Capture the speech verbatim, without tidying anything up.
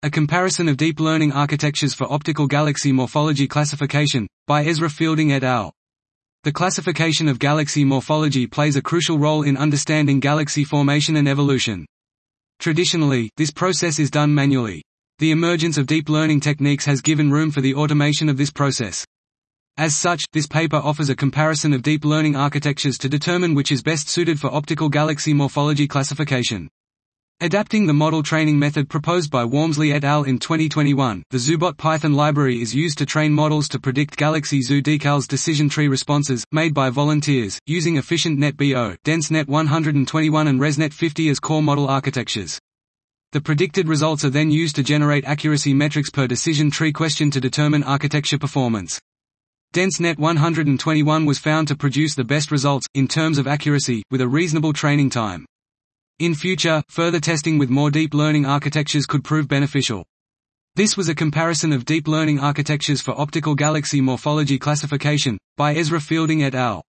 A Comparison of Deep Learning Architectures for Optical Galaxy Morphology Classification, by Ezra Fielding et al. The classification of galaxy morphology plays a crucial role in understanding galaxy formation and evolution. Traditionally, this process is done manually. The emergence of deep learning techniques has given room for the automation of this process. As such, this paper offers a comparison of deep learning architectures to determine which is best suited for optical galaxy morphology classification. Adapting the model training method proposed by Wormsley et al. In twenty twenty-one, the Zubot Python library is used to train models to predict Galaxy Zoo decals decision tree responses, made by volunteers, using efficient NetBO, DenseNet one twenty-one and ResNet fifty as core model architectures. The predicted results are then used to generate accuracy metrics per decision tree question to determine architecture performance. DenseNet one twenty-one was found to produce the best results, in terms of accuracy, with a reasonable training time. In future, further testing with more deep learning architectures could prove beneficial. This was a comparison of deep learning architectures for optical galaxy morphology classification, by Ezra Fielding et al.